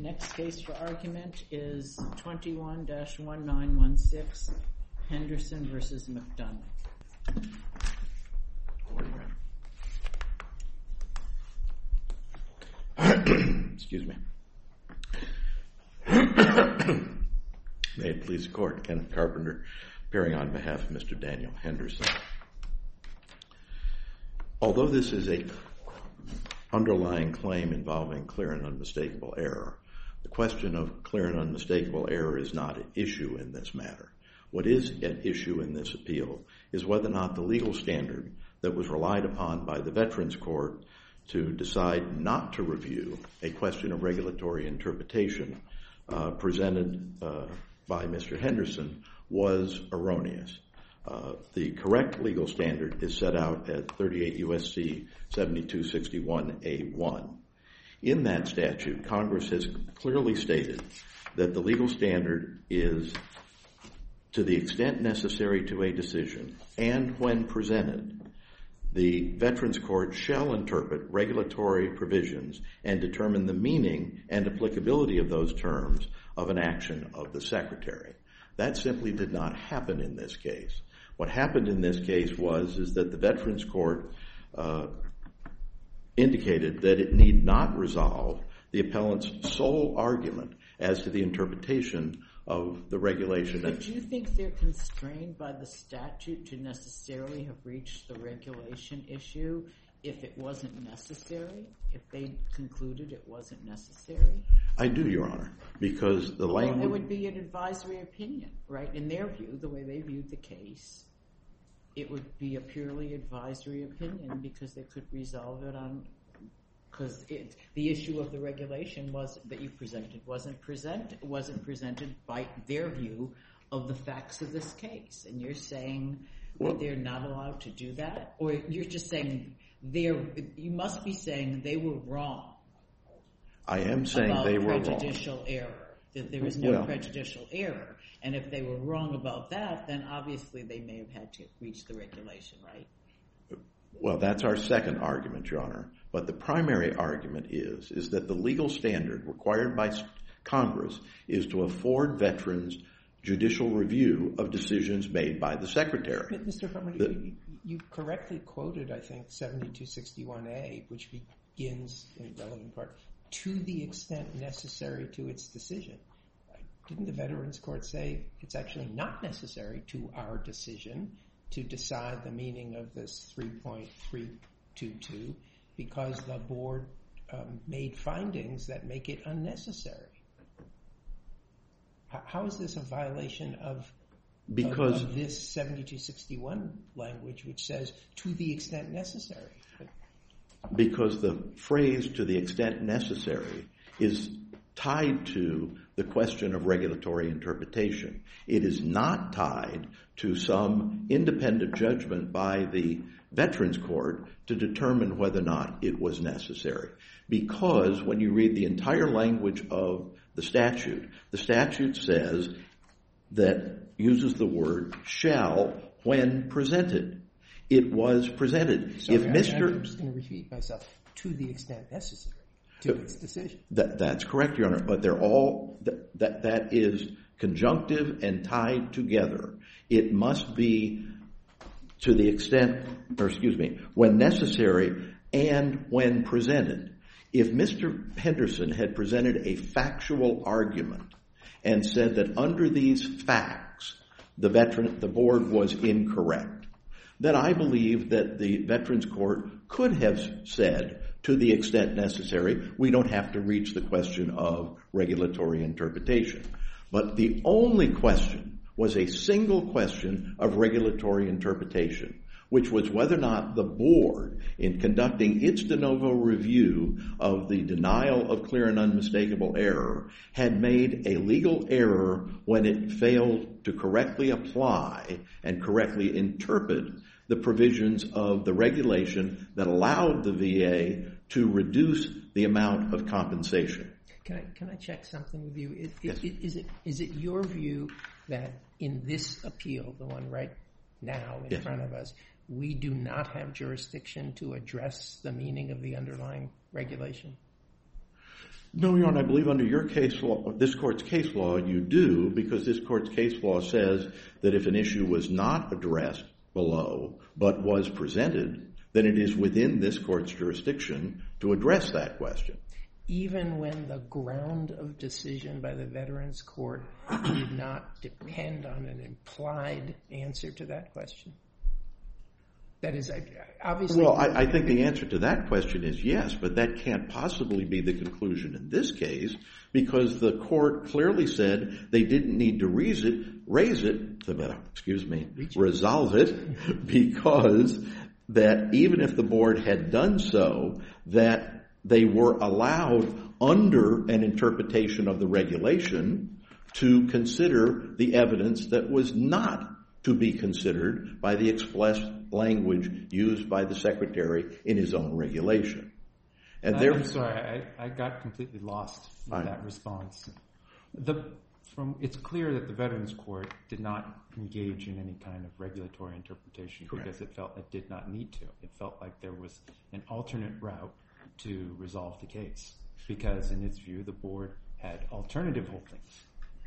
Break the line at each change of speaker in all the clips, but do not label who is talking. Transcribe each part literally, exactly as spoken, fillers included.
next case for argument is twenty-one dash one nine one six, Henderson versus McDonough.
Excuse me. May it please the Court, Kenneth Carpenter, appearing on behalf of Mister Daniel Henderson. Although this is a underlying claim involving clear and unmistakable error, the question of clear and unmistakable error is not an issue in this matter. What is at issue in this appeal is whether or not the legal standard that was relied upon by the Veterans Court to decide not to review a question of regulatory interpretation uh, presented uh, by Mister Henderson was erroneous. Uh, the correct legal standard is set out at thirty-eight U S C seventy-two sixty-one A one. In that statute, Congress has clearly stated that the legal standard is to the extent necessary to a decision, and when presented, the Veterans Court shall interpret regulatory provisions and determine the meaning and applicability of those terms of an action of the Secretary. That simply did not happen in this case. What happened in this case was is that the Veterans Court uh, indicated that it need not resolve the appellant's sole argument as to the interpretation of the regulation.
But do you think they're constrained by the statute to necessarily have reached the regulation issue if it wasn't necessary, if they concluded it wasn't necessary?
I do, Your Honor, because the language...
Well, it would be an advisory opinion, right? In their view, the way they viewed the case, it would be a purely advisory opinion because they could resolve it on... Because the issue of the regulation was that you presented wasn't present wasn't presented by their view of the facts of this case, and you're saying well, that they're not allowed to do that, or you're just saying they're. You must be saying they were wrong.
I am saying they were wrong.
About prejudicial error. That there is no
well,
prejudicial error, and if they were wrong about that, then obviously they may have had to reach the regulation, right?
Well, that's our second argument, Your Honor. But the primary argument is, is that the legal standard required by Congress is to afford veterans judicial review of decisions made by the Secretary.
Mister Herman, the, you, you correctly quoted, I think, seventy-two sixty-one A, which begins, in relevant part, to the extent necessary to its decision. Didn't the Veterans Court say it's actually not necessary to our decision to decide the meaning of this three point three two two because the board um, made findings that make it unnecessary? How, how is this a violation of,
because,
of, of this seventy-two sixty-one language which says to the extent necessary?
Because the phrase to the extent necessary is tied to the question of regulatory interpretation. It is not tied to some independent judgment by the Veterans Court to determine whether or not it was necessary. Because when you read the entire language of the statute, the statute says that uses the word shall when presented. It was presented.
Sorry,
if Mister
I'm just going to repeat myself. To the extent necessary to its decision.
That, that's correct, Your Honor. But they're all that, that that is conjunctive and tied together. It must be to the extent, or excuse me, when necessary and when presented. If Mister Henderson had presented a factual argument and said that under these facts the veteran, the board was incorrect, then I believe that the Veterans Court could have said, to the extent necessary, we don't have to reach the question of regulatory interpretation. But the only question was a single question of regulatory interpretation, which was whether or not the board, in conducting its de novo review of the denial of clear and unmistakable error, had made a legal error when it failed to correctly apply and correctly interpret the provisions of the regulation that allowed the V A to reduce the amount of compensation.
Can I can I check something with you? Is,
yes.
is it is it your view that in this appeal, the one right now in
yes.
front of us, we do not have jurisdiction to address the meaning of the underlying regulation?
No, Your Honor, I believe under your case law, this court's case law, you do, because this court's case law says that if an issue was not addressed below but was presented, then it is within this court's jurisdiction to address that question.
Even when the ground of decision by the Veterans Court did not depend on an implied answer to that question? That is, obviously...
Well, I, I think the answer to that question is yes, but that can't possibly be the conclusion in this case, because the court clearly said they didn't need to raise it, raise it, excuse me, resolve it, because that even if the board had done so, that they were allowed under an interpretation of the regulation to consider the evidence that was not to be considered by the express language used by the Secretary in his own regulation. And there,
I'm sorry, I, I got completely lost with I, that response. The, from, it's clear that the Veterans Court did not engage in any kind of regulatory interpretation correct. Because it felt it did not need to. It felt like there was an alternate route to resolve the case, because in its view, the board had alternative holdings.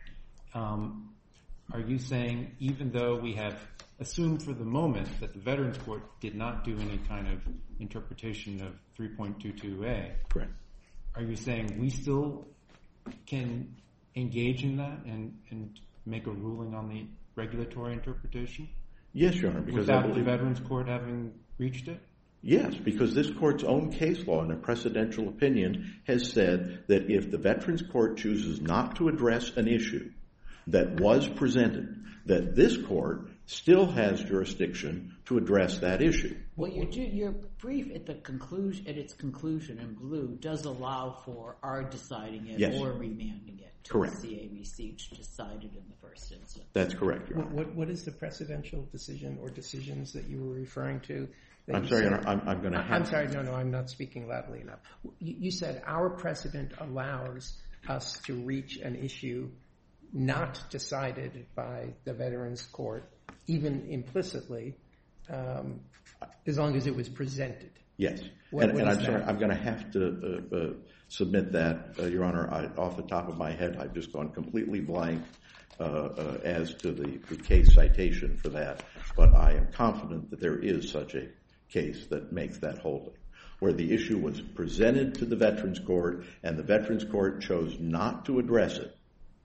Um, are you saying even though we have assumed for the moment that the Veterans Court did not do any kind of interpretation of three point two two A,
correct.
Are you saying we still can engage in that and, and make a ruling on the regulatory interpretation?
Yes, Your Honor. Because
without the Veterans Court having reached it?
Yes, because this court's own case law in a precedential opinion has said that if the Veterans Court chooses not to address an issue that was presented, that this court still has jurisdiction to address that issue.
Well, your, your brief at the conclusion, at its conclusion in blue, does allow for our deciding it yes. or remanding it to
correct.
the C A B C, which decided in the first instance.
That's correct, Your Honor.
What, what is the precedential decision or decisions that you were referring to?
I'm sorry, Your Honor, I'm, I'm going to have...
I'm sorry, no, no, I'm not speaking loudly enough. You, you said our precedent allows us to reach an issue not decided by the Veterans Court, even implicitly, um, as long as it was presented.
Yes,
What,
and,
what
and I'm
that?
sorry, I'm going to have to uh, uh, submit that, uh, Your Honor. I, off the top of my head, I've just gone completely blank uh, uh, as to the, the case citation for that, but I am confident that there is such a case that makes that holding, where the issue was presented to the Veterans Court and the Veterans Court chose not to address it,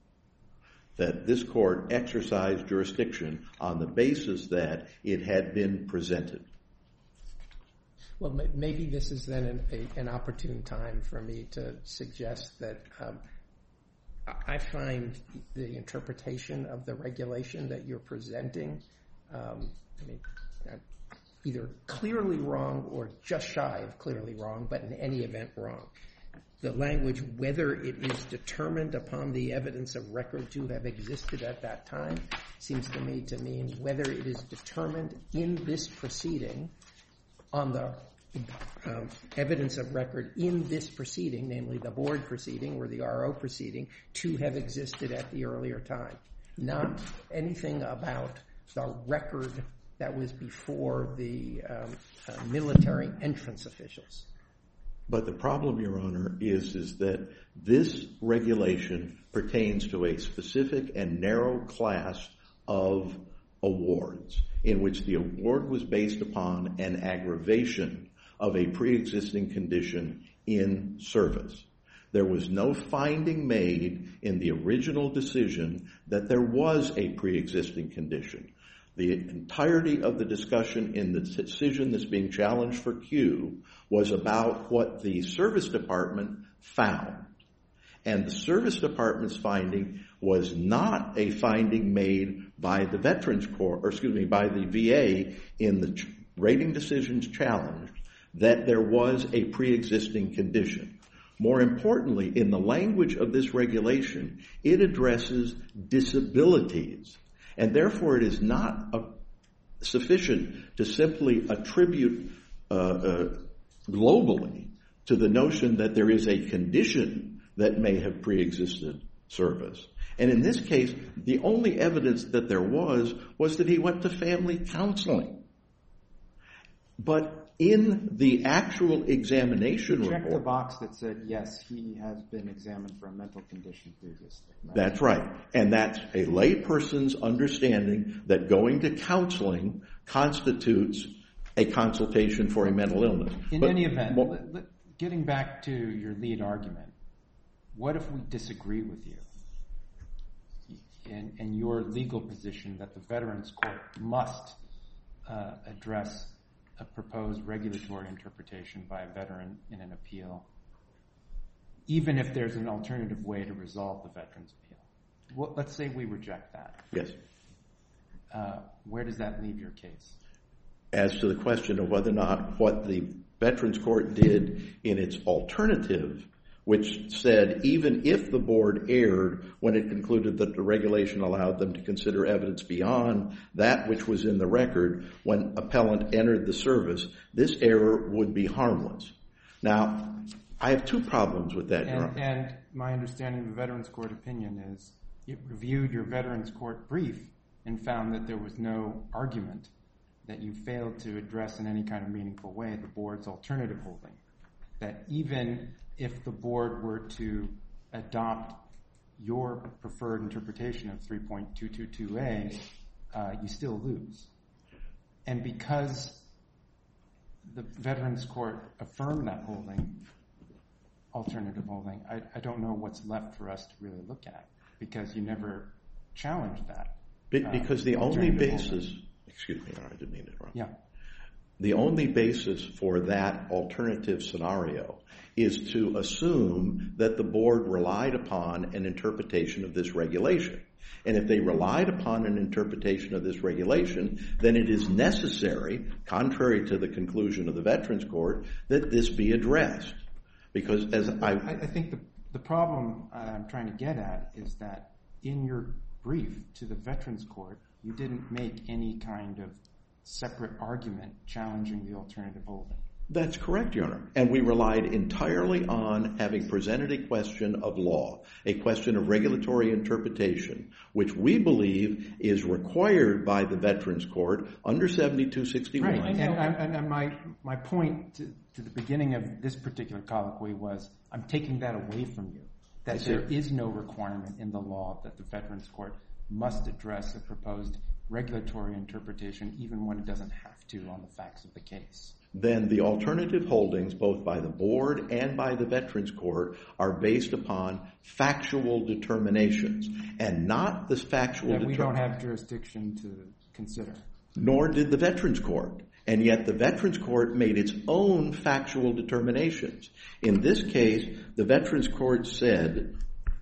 that this court exercised jurisdiction on the basis that it had been presented.
Well, maybe this is then an, a, an opportune time for me to suggest that um, I find the interpretation of the regulation that you're presenting, um, I mean, either clearly wrong or just shy of clearly wrong, but in any event wrong. The language, whether it is determined upon the evidence of record to have existed at that time, seems to me to mean whether it is determined in this proceeding on the um, evidence of record in this proceeding, namely the board proceeding or the R O proceeding, to have existed at the earlier time. Not anything about the record that was before the um, uh, military entrance officials.
But the problem, Your Honor, is, is that this regulation pertains to a specific and narrow class of awards in which the award was based upon an aggravation of a pre-existing condition in service. There was no finding made in the original decision that there was a pre-existing condition. The entirety of the discussion in the decision that's being challenged for Q was about what the Service Department found. And the Service Department's finding was not a finding made by the Veterans Court, or excuse me, by the V A in the rating decisions challenged, that there was a pre-existing condition. More importantly, in the language of this regulation, it addresses disabilities. And therefore, it is not a, sufficient to simply attribute uh, uh, globally to the notion that there is a condition that may have pre-existed service. And in this case, the only evidence that there was was that he went to family counseling. But in the actual examination
Check
report.
the box that said, yes, he has been examined for a mental condition previously. Right?
That's right. And that's a layperson's understanding that going to counseling constitutes a consultation for a mental illness.
In
but,
any event,
well,
let, let, getting back to your lead argument, what if we disagree with you in, in your legal position that the Veterans Court must uh, address a proposed regulatory interpretation by a veteran in an appeal, even if there's an alternative way to resolve the veteran's appeal? Well, let's say we reject that.
yes.
Uh, where does that leave your case?
As to the question of whether or not what the Veterans Court did in its alternative, which said even if the board erred when it concluded that the regulation allowed them to consider evidence beyond that which was in the record when appellant entered the service, this error would be harmless. Now, I have two problems with that, Your
And,
Honor.
and my understanding of the Veterans Court opinion is it reviewed your Veterans Court brief and found that there was no argument that you failed to address in any kind of meaningful way the board's alternative holding. That even if the board were to adopt your preferred interpretation of three point two two two A, uh, you still lose. And because the Veterans Court affirmed that holding, alternative holding, I, I don't know what's left for us to really look at, because you never challenged that.
Be-
uh,
because the only
alternative
basis,
holding.
excuse me, Your Honor, I didn't mean to interrupt.
Yeah.
The only basis for that alternative scenario is to assume that the board relied upon an interpretation of this regulation. And if they relied upon an interpretation of this regulation, then it is necessary, contrary to the conclusion of the Veterans Court, that this be addressed. Because as I...
I, I think the, the problem I'm trying to get at is that in your brief to the Veterans Court, you didn't make any kind of separate argument challenging the alternative holding.
That's correct, Your Honor. And we relied entirely on having presented a question of law, a question of regulatory interpretation, which we believe is required by the Veterans Court under seventy-two sixty-one.
Right. And, and, and my, my point to, to the beginning of this particular colloquy was I'm taking that away from you, that there is no requirement in the law that the Veterans Court must address a proposed regulatory interpretation even when it doesn't have to on the facts of the case.
Then the alternative holdings, both by the board and by the Veterans Court, are based upon factual determinations, and not the factual
that we don't
determinations.
have jurisdiction to consider.
Nor did the Veterans Court. And yet the Veterans Court made its own factual determinations. In this case, the Veterans Court said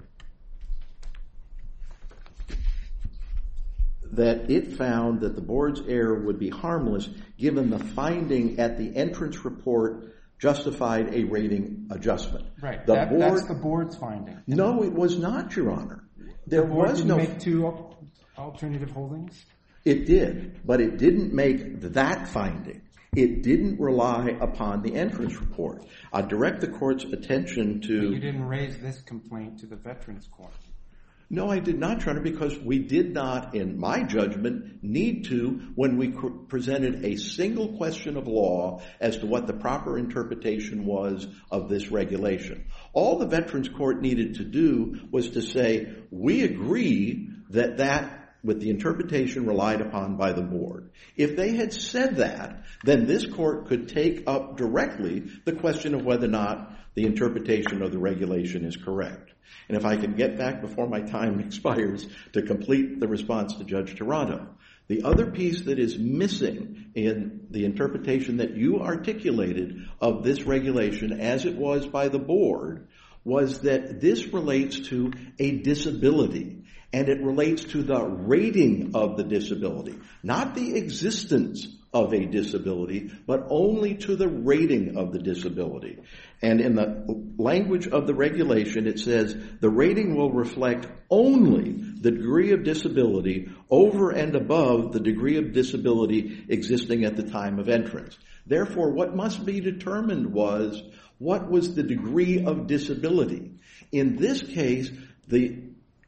that it found that the board's error would be harmless given the finding at the entrance report justified a rating adjustment.
Right.
The
That,
board,
that's the board's finding.
No, it was not, Your Honor. There
The board
was
didn't
no...
make two alternative holdings?
It did, but it didn't make that finding. It didn't rely upon the entrance report. I direct the court's attention to...
But you didn't raise this complaint to the Veterans Court.
No, I did not, Your Honor, because we did not, in my judgment, need to when we presented a single question of law as to what the proper interpretation was of this regulation. All the Veterans Court needed to do was to say, we agree that that, with the interpretation relied upon by the board. If they had said that, then this court could take up directly the question of whether or not the interpretation of the regulation is correct. And if I can get back before my time expires to complete the response to Judge Toronto, the other piece that is missing in the interpretation that you articulated of this regulation as it was by the board was that this relates to a disability, and it relates to the rating of the disability, not the existence of a disability, but only to the rating of the disability. And in the language of the regulation, it says the rating will reflect only the degree of disability over and above the degree of disability existing at the time of entrance. Therefore, what must be determined was what was the degree of disability. In this case, the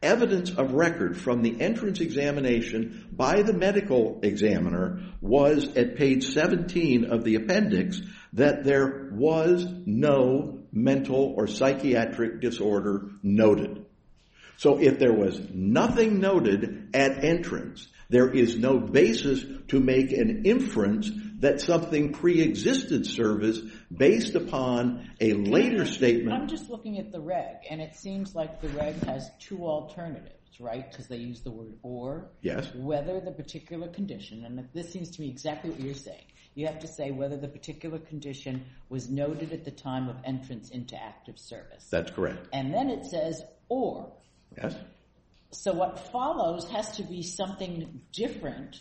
evidence of record from the entrance examination by the medical examiner was at page seventeen of the appendix that there was no mental or psychiatric disorder noted. So if there was nothing noted at entrance, there is no basis to make an inference that something pre-existed service based upon a later statement.
I'm just looking at the reg, and it seems like the reg has two alternatives, right? Because they use the word or.
Yes.
Whether the particular condition, and this seems to me exactly what you're saying. You have to say whether the particular condition was noted at the time of entrance into active service.
That's correct.
And then it says or.
Yes.
So what follows has to be something different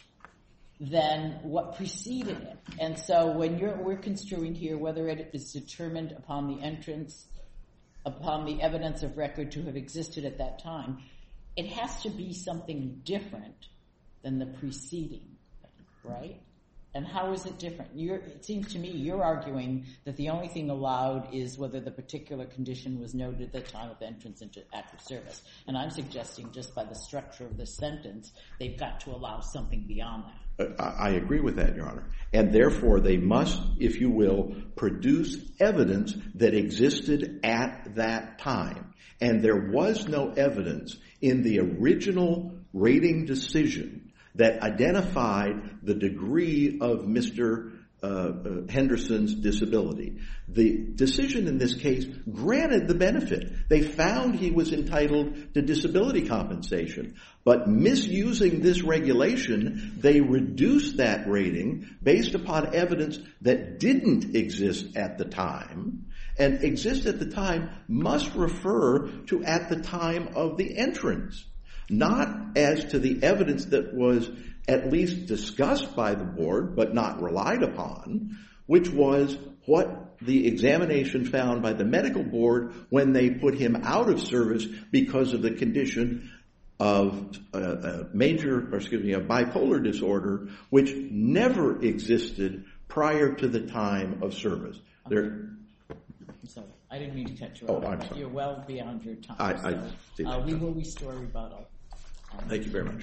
than what preceded it. And so when you're, we're construing here whether it is determined upon the entrance, upon the evidence of record to have existed at that time, it has to be something different than the preceding, right? And how is it different? You're, it seems to me you're arguing that the only thing allowed is whether the particular condition was noted at the time of entrance into active service. And I'm suggesting just by the structure of the sentence, they've got to allow something beyond that.
I agree with that, Your Honor. And therefore, they must, if you will, produce evidence that existed at that time. And there was no evidence in the original rating decision that identified the degree of Mister Uh, uh, Henderson's disability. The decision in this case granted the benefit. They found he was entitled to disability compensation, but misusing this regulation, they reduced that rating based upon evidence that didn't exist at the time, and exist at the time must refer to at the time of the entrance, not as to the evidence that was at least discussed by the board, but not relied upon, which was what the examination found by the medical board when they put him out of service because of the condition of a, a major, or excuse me, a bipolar disorder, which never existed prior to the time of service.
Okay.
There,
I'm sorry. I didn't mean to cut you
oh,
off.
I'm sorry.
You're well beyond your time.
I,
so,
I see that.
uh, we will restore rebuttal. Um,
Thank you very much.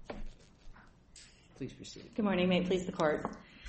Please proceed.
Good morning. May it please the court.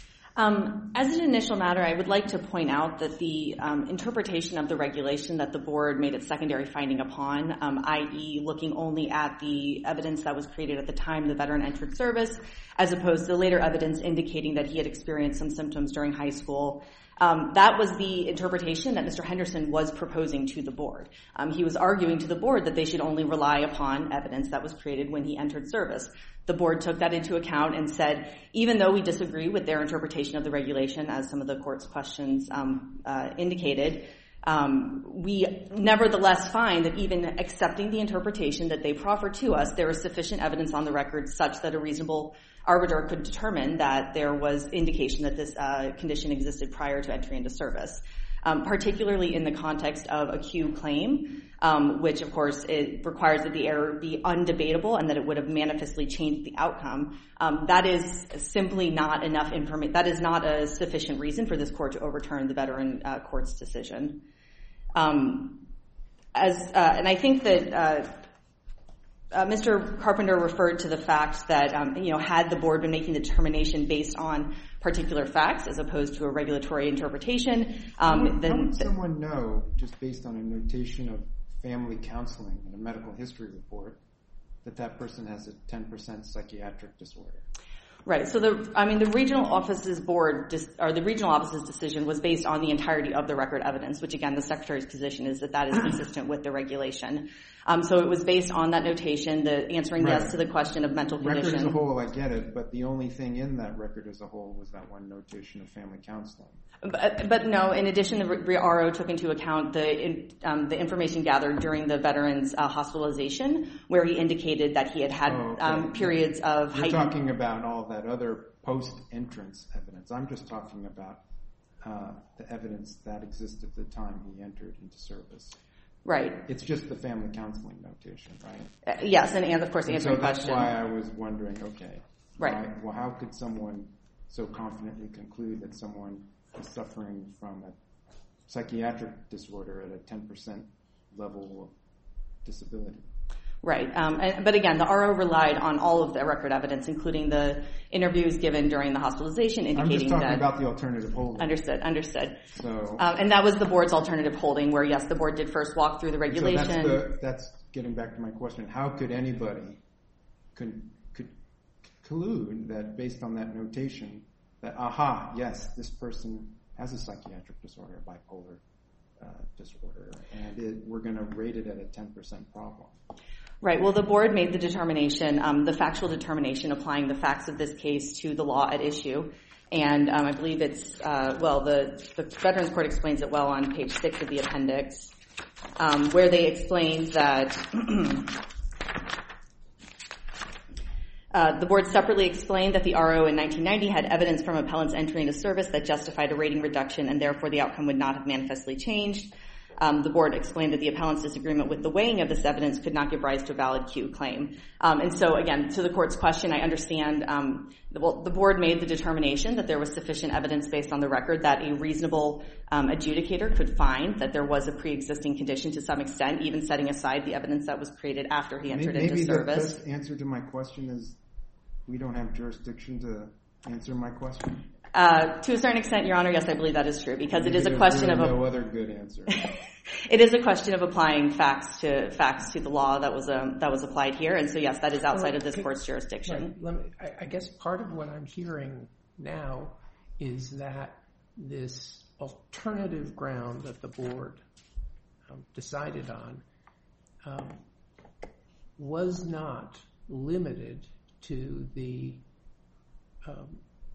Um, as an initial matter, I would like to point out that the um, interpretation of the regulation that the board made its secondary finding upon, um, that is looking only at the evidence that was created at the time the veteran entered service, as opposed to later evidence indicating that he had experienced some symptoms during high school. Um, that was the interpretation that Mister Henderson was proposing to the board. Um, he was arguing to the board that they should only rely upon evidence that was created when he entered service. The board took that into account and said, even though we disagree with their interpretation of the regulation, as some of the court's questions um, uh, indicated, um, we nevertheless find that even accepting the interpretation that they proffered to us, there is sufficient evidence on the record such that a reasonable arbiter could determine that there was indication that this uh, condition existed prior to entry into service. Um, particularly in the context of a Q claim, um, which of course it requires that the error be undebatable and that it would have manifestly changed the outcome. Um, that is simply not enough information. That is not a sufficient reason for this court to overturn the veteran uh, court's decision. Um, as uh, and I think that uh, uh, Mister Carpenter referred to the fact that um, you know had the board been making the determination based on particular facts as opposed to a regulatory interpretation. Um,
how,
then
how would someone know, just based on a notation of family counseling in a medical history report, that that person has a ten percent psychiatric disorder?
Right. So the, I mean, the regional office's board, or the regional office's decision was based on the entirety of the record evidence, which again, the secretary's position is that that is consistent with the regulation. Um, so it was based on that notation, the answering
Right.
yes to the question of mental condition.
Record as a whole, I get it, but the only thing in that record as a whole was that one notation of family counseling.
But, but no, in addition, the R O took into account the in, um, the information gathered during the veteran's uh, hospitalization, where he indicated that he had had
Oh, okay.
um, periods of
You're
heightened...
talking about all that other post-entrance evidence. I'm just talking about uh, the evidence that existed at the time he entered into service.
Right.
It's just the family counseling notation, right?
Uh, yes, and, and of course
And
answering
so that's
question.
why I was wondering, okay,
Right.
why, well, how could someone so confidently conclude that someone is suffering from a psychiatric disorder at a ten percent level of disability?
Right. Um, and, but again, the R O relied on all of the record evidence, including the interviews given during the hospitalization, indicating
I'm just talking
that,
about the alternative holding.
Understood, understood.
So,
um, and that was the board's alternative holding, where, yes, the board did first walk through the regulation.
So that's, the, that's getting back to my question. How could anybody could, could conclude that based on that notation that, aha, yes, this person has a psychiatric disorder, a bipolar uh, disorder, and it, we're going to rate it at a ten percent problem?
Right. Well, the board made the determination, um, the factual determination, applying the facts of this case to the law at issue. And um, I believe it's, uh, well, the, the Veterans Court explains it well on page six of the appendix, um, where they explained that uh, the board separately explained that the R O in nineteen ninety had evidence from appellant's entry into service that justified a rating reduction, and therefore the outcome would not have manifestly changed. Um, the board explained that the appellant's disagreement with the weighing of this evidence could not give rise to a valid Q claim. Um, and so, again, to the court's question, I understand um, the, well, the board made the determination that there was sufficient evidence based on the record that a reasonable um, adjudicator could find that there was a pre-existing condition to some extent, even setting aside the evidence that was created after he entered
maybe,
into service.
Maybe the best answer to my question is we don't have jurisdiction to answer my question.
Uh, to a certain extent, Your Honor, yes, I believe that is true, because
maybe
it is a question
really
of a,
no other good answer.
It is a question of applying facts to facts to the law that was um, that was applied here, and so yes, that is outside of this court's jurisdiction.
Right. Let me, I, I guess part of what I'm hearing now is that this alternative ground that the board um, decided on um, was not limited to the um,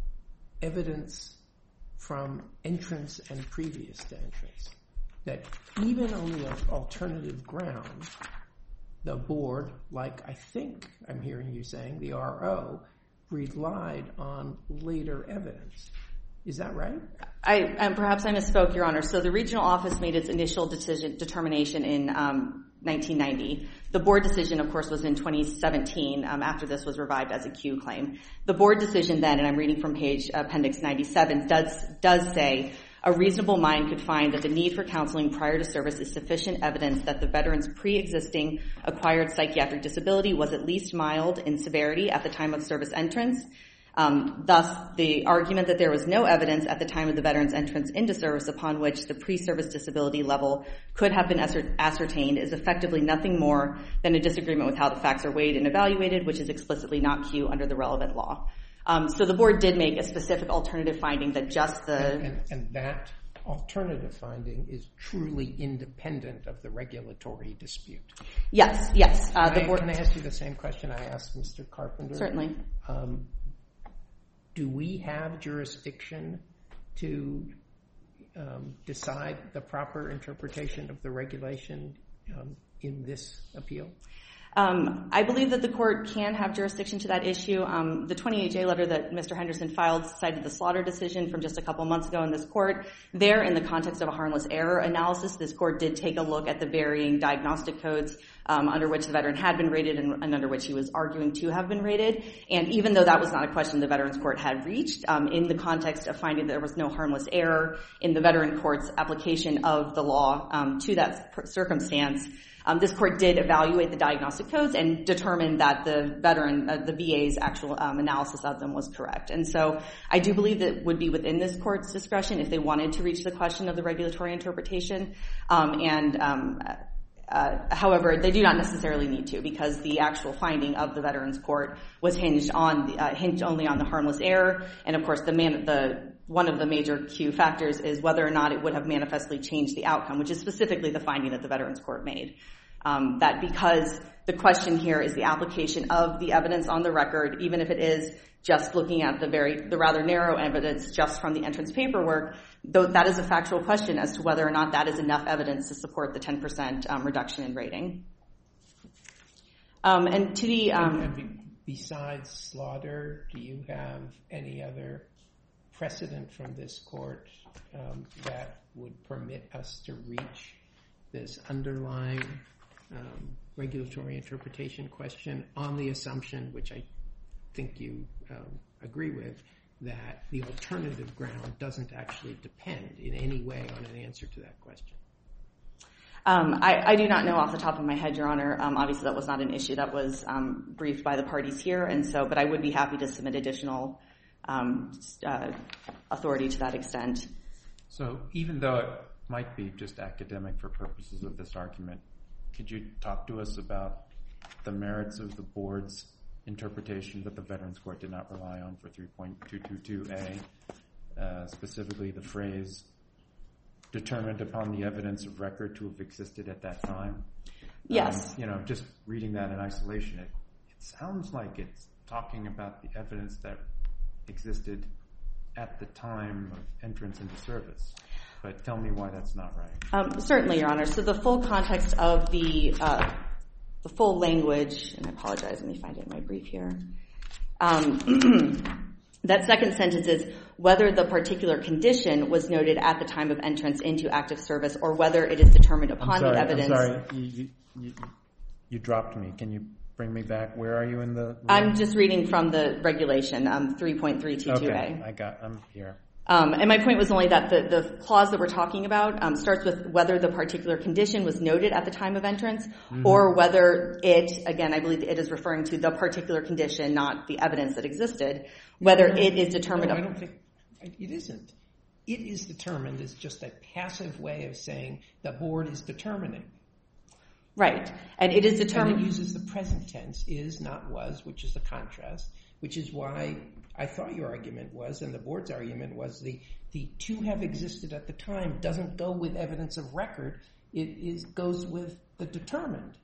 evidence from entrance and previous to entrance. That even on the alternative ground, the board, like I think I'm hearing you saying, the R O, relied on later evidence. Is that right?
I, and perhaps I misspoke, Your Honor. So the regional office made its initial decision determination in um, nineteen ninety. The board decision, of course, was in twenty seventeen, um, after this was revived as a Q claim. The board decision then, and I'm reading from page appendix ninety-seven, does does say, a reasonable mind could find that the need for counseling prior to service is sufficient evidence that the veteran's pre-existing acquired psychiatric disability was at least mild in severity at the time of service entrance. Um, thus, the argument that there was no evidence at the time of the veteran's entrance into service upon which the pre-service disability level could have been ascer- ascertained is effectively nothing more than a disagreement with how the facts are weighed and evaluated, which is explicitly not Q under the relevant law. Um, so the board did make a specific alternative finding that just the...
And, and, and that alternative finding is truly independent of the regulatory dispute.
Yes, yes. Uh,
can,
the
I,
board...
can I ask you the same question I asked Mister Carpenter?
Certainly.
Um, do we have jurisdiction to um, decide the proper interpretation of the regulation um, in this appeal?
Um, I believe that the court can have jurisdiction to that issue. Um, the twenty-eight J letter that Mister Henderson filed cited the Slaughter decision from just a couple months ago in this court. There, in the context of a harmless error analysis, this court did take a look at the varying diagnostic codes um, under which the veteran had been rated and, and under which he was arguing to have been rated. And even though that was not a question the Veterans Court had reached, um, in the context of finding that there was no harmless error in the Veteran Court's application of the law um, to that circumstance, Um, this court did evaluate the diagnostic codes and determined that the veteran, uh, the V A's actual um, analysis of them was correct. And so I do believe that it would be within this court's discretion if they wanted to reach the question of the regulatory interpretation. Um, and um, uh, however, they do not necessarily need to, because the actual finding of the Veterans Court was hinged on the, uh, hinged only on the harmless error. And of course, the man, the one of the major Q factors is whether or not it would have manifestly changed the outcome, which is specifically the finding that the Veterans Court made. Um, that because the question here is the application of the evidence on the record, even if it is just looking at the very, the rather narrow evidence just from the entrance paperwork, though that is a factual question as to whether or not that is enough evidence to support the ten percent um, reduction in rating. Um, and to the... Um,
and be, besides Slaughter, do you have any other precedent from this court um, that would permit us to reach this underlying um, regulatory interpretation question on the assumption, which I think you um, agree with, that the alternative ground doesn't actually depend in any way on an answer to that question?
Um, I, I do not know off the top of my head, Your Honor. Um, obviously, that was not an issue that was um, briefed by the parties here, and so. But I would be happy to submit additional um, uh, authority to that extent.
So, even though it might be just academic for purposes of this argument, could you talk to us about the merits of the board's interpretation that the Veterans Court did not rely on for three point two two two A, uh, specifically the phrase determined upon the evidence of record to have existed at that time?
Yes.
Um, you know, just reading that in isolation, it, it sounds like it's talking about the evidence that existed at the time of entrance into service. But tell me why that's not right. Um,
certainly, Your Honor. So the full context of the uh, the full language, and I apologize, let me find it in my brief here. Um, that second sentence is whether the particular condition was noted at the time of entrance into active service or whether it is determined upon
sorry,
the evidence.
I'm sorry, you, you, you dropped me. Can you bring me back? Where are you in the...
I'm just reading from the regulation, um, three point three two two A.
Okay, I got, I'm here.
Um, and my point was only that the, the clause that we're talking about um, starts with whether the particular condition was noted at the time of entrance mm-hmm. or whether it, again, I believe it is referring to the particular condition, not the evidence that existed, whether no, it is determined...
No, I don't think it isn't. It is determined as just a passive way of saying the board is determining.
Right. And it is determined...
And it uses the present tense, is, not was, which is the contrast, which is why I thought your argument was, and the board's argument was, the, the to have existed at the time doesn't go with evidence of record. It is goes with the determined.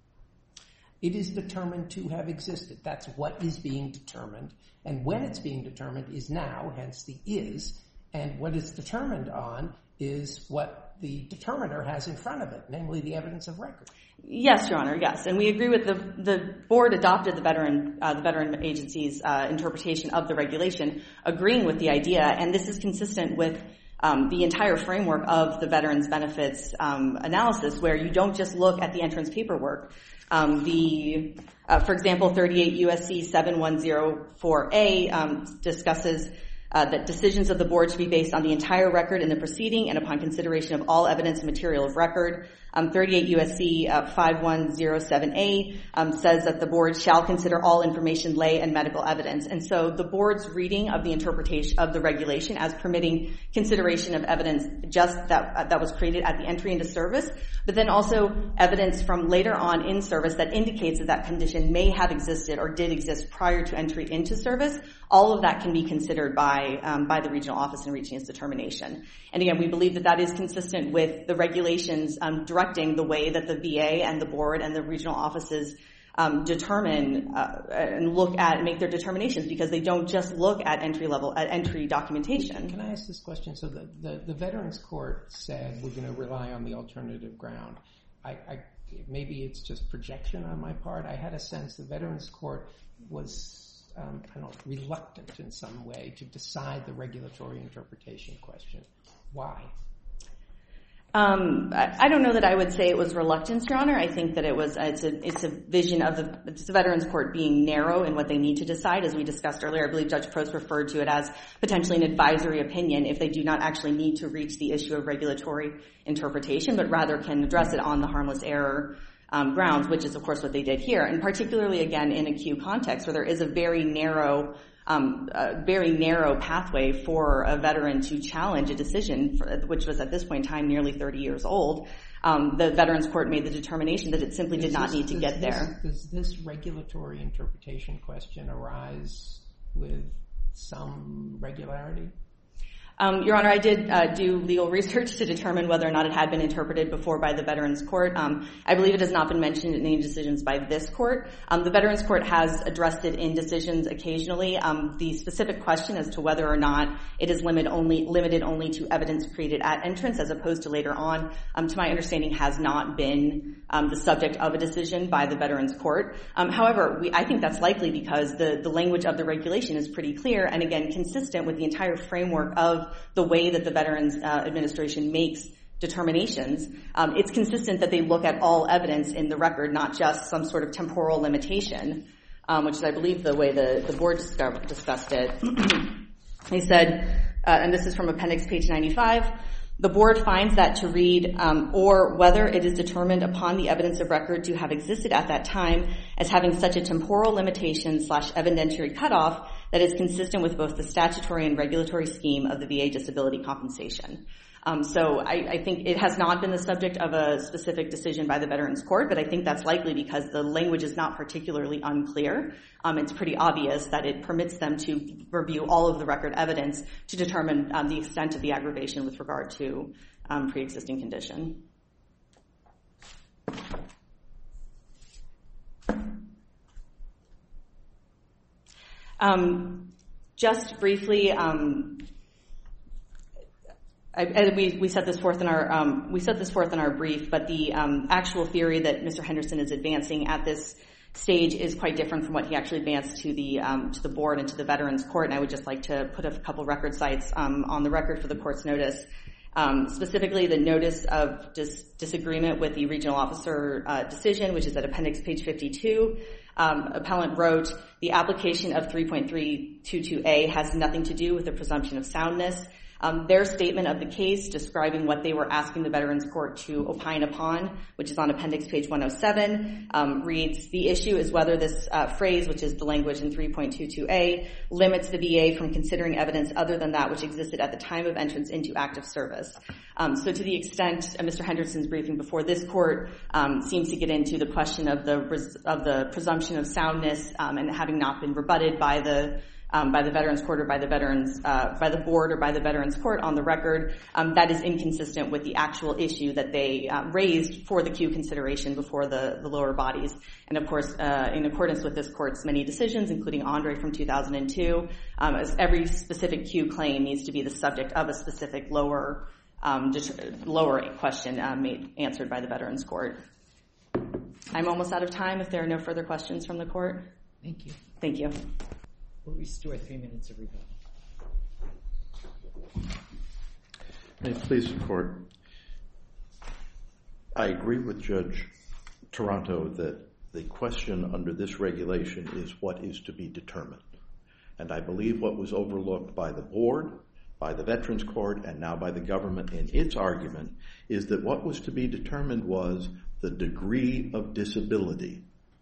It is determined to have existed. That's what is being determined. And when it's being determined is now, hence the is. And what it's determined on is what the determiner has in front of it, namely the evidence of record.
Yes, Your Honor, yes. And we agree with the the board adopted the veteran uh, the veteran agency's uh, interpretation of the regulation, agreeing with the idea, and this is consistent with um, the entire framework of the veterans benefits um, analysis, where you don't just look at the entrance paperwork. Um, the uh, for example, thirty-eight U S C seven one zero four A um, discusses Uh, that decisions of the board should be based on the entire record in the proceeding and upon consideration of all evidence and material of record. Um, thirty-eight U S C uh, five one zero seven A um, says that the board shall consider all information, lay, and medical evidence. And so the board's reading of the interpretation of the regulation as permitting consideration of evidence just that uh, that was created at the entry into service, but then also evidence from later on in service that indicates that that condition may have existed or did exist prior to entry into service. All of that can be considered by um, by the regional office in reaching its determination. And again, we believe that that is consistent with the regulations um, directing the way that the V A and the board and the regional offices um, determine uh, and look at and make their determinations, because they don't just look at entry level at entry documentation.
Can I ask this question? So the the, the Veterans Court said we're going to rely on the alternative ground. I, I maybe it's just projection on my part. I had a sense the Veterans Court was Um, I don't know, reluctant in some way to decide the regulatory interpretation question. Why?
Um, I, I don't know that I would say it was reluctance, Your Honor. I think that it was it's a it's a vision of the, it's the Veterans Court being narrow in what they need to decide, as we discussed earlier. I believe Judge Prost referred to it as potentially an advisory opinion if they do not actually need to reach the issue of regulatory interpretation, but rather can address it on the harmless error Um, grounds, which is, of course, what they did here. And particularly, again, in a Q context where there is a very narrow, um, uh, very narrow pathway for a veteran to challenge a decision, for, which was at this point in time nearly thirty years old. Um, the Veterans Court made the determination that it simply did not need to get there.
Does this regulatory interpretation question arise with some regularity?
Um, Your Honor, I did uh, do legal research to determine whether or not it had been interpreted before by the Veterans Court. Um, I believe it has not been mentioned in any decisions by this court. Um, the Veterans Court has addressed it in decisions occasionally. Um, the specific question as to whether or not it is limit only, limited only to evidence created at entrance as opposed to later on, um, to my understanding, has not been um, the subject of a decision by the Veterans Court. Um, however, we, I think that's likely because the, the language of the regulation is pretty clear and, again, consistent with the entire framework of the way that the Veterans uh, Administration makes determinations. Um, it's consistent that they look at all evidence in the record, not just some sort of temporal limitation, um, which is, I believe, the way the, the board discussed it. They said, uh, and this is from appendix page ninety-five, The board finds that to read, um, or whether it is determined upon the evidence of record to have existed at that time as having such a temporal limitation slash evidentiary cutoff that is consistent with both the statutory and regulatory scheme of the V A disability compensation. Um, so I, I think it has not been the subject of a specific decision by the Veterans Court, but I think that's likely because the language is not particularly unclear. Um, it's pretty obvious that it permits them to review all of the record evidence to determine um, the extent of the aggravation with regard to um, pre-existing condition. Um, just briefly, um, I, and we, we set this forth in our um, we set this forth in our brief, but the um, actual theory that Mister Henderson is advancing at this stage is quite different from what he actually advanced to the um, to the board and to the Veterans Court. And I would just like to put a couple record sites um, on the record for the court's notice. Um, specifically, the notice of dis- disagreement with the regional officer uh, decision, which is at appendix page fifty-two. Um, appellant wrote, the application of three point three two two A has nothing to do with the presumption of soundness. Um, their statement of the case describing what they were asking the Veterans Court to opine upon, which is on appendix page one oh seven, um, reads, the issue is whether this uh, phrase, which is the language in three point two two A, limits the V A from considering evidence other than that which existed at the time of entrance into active service. Um, so to the extent uh, Mister Henderson's briefing before this court um, seems to get into the question of the of the presumption of soundness um, and having not been rebutted by the Um, by the Veterans Court or by the Veterans, uh, by the board or by the Veterans Court on the record, um, that is inconsistent with the actual issue that they uh, raised for the Q consideration before the, the lower bodies. And of course, uh, in accordance with this court's many decisions, including Andre from two thousand two, um, as every specific Q claim needs to be the subject of a specific lower, um, lower question uh, made, answered by the Veterans Court. I'm almost out of time. If there are no further questions from the court.
Thank you.
Thank you.
We'll restore three minutes of rebuttal.
May it please the court. I agree with Judge Toronto that the question under this regulation is what is to be determined. And I believe what was overlooked by the board, by the Veterans Court, and now by the government in its argument is that what was to be determined was the degree of disability.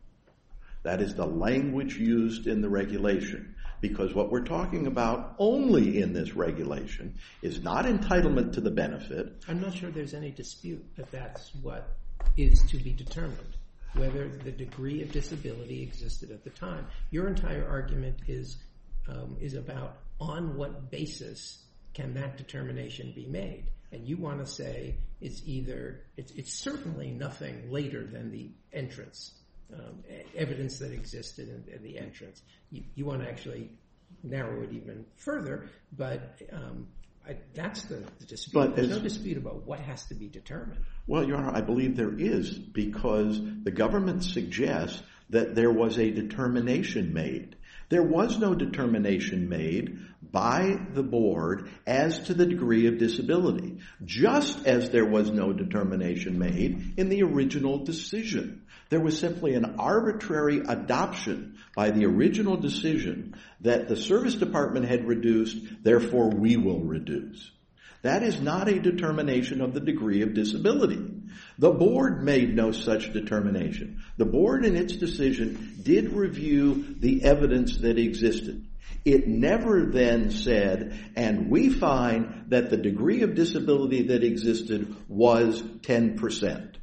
That is the language used in the regulation, because what we're talking about only in this regulation is not entitlement to the benefit.
I'm not sure there's any dispute that that's what is to be determined, whether the degree of disability existed at the time. Your entire argument is um, is about on what basis can that determination be made. And you want to say it's either, it's, it's certainly nothing later than the entrance. Um, evidence that existed in, in the entrance. You, you want to actually narrow it even further, but um, I, that's the, the dispute. But There's no dispute about what has to be determined.
Well, Your Honor, I believe there is, because the government suggests that there was a determination made. There was no determination made by the board as to the degree of disability, just as there was no determination made in the original decision. There was simply an arbitrary adoption by the original decision that the service department had reduced, therefore we will reduce. That is not a determination of the degree of disability. The board made no such determination. The board in its decision did review the evidence that existed. It never then said, and we find that the degree of disability that existed was ten percent.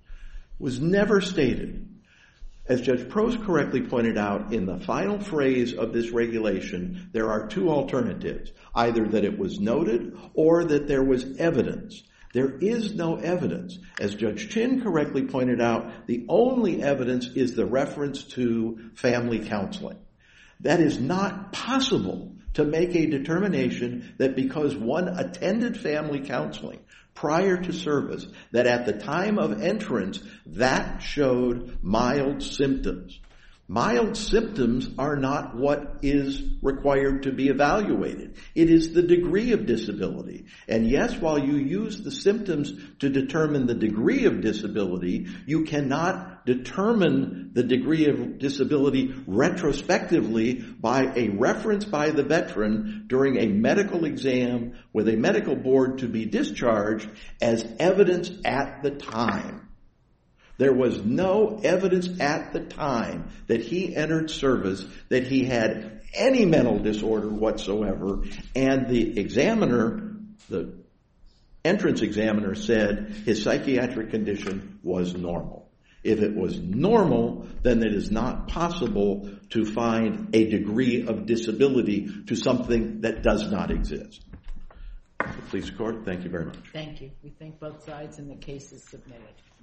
Was never stated. As Judge Prost correctly pointed out, in the final phrase of this regulation, there are two alternatives, either that it was noted or that there was evidence. There is no evidence. As Judge Chin correctly pointed out, the only evidence is the reference to family counseling. That is not possible to make a determination that because one attended family counseling prior to service, that at the time of entrance, that showed mild symptoms. Mild symptoms are not what is required to be evaluated. It is the degree of disability. And yes, while you use the symptoms to determine the degree of disability, you cannot determine the degree of disability retrospectively by a reference by the veteran during a medical exam with a medical board to be discharged as evidence at the time. There was no evidence at the time that he entered service that he had any mental disorder whatsoever, and the examiner, the entrance examiner, said his psychiatric condition was normal. If it was normal, then it is not possible to find a degree of disability to something that does not exist. Please, Court, thank you very much.
Thank you. We thank both sides, and the case is submitted.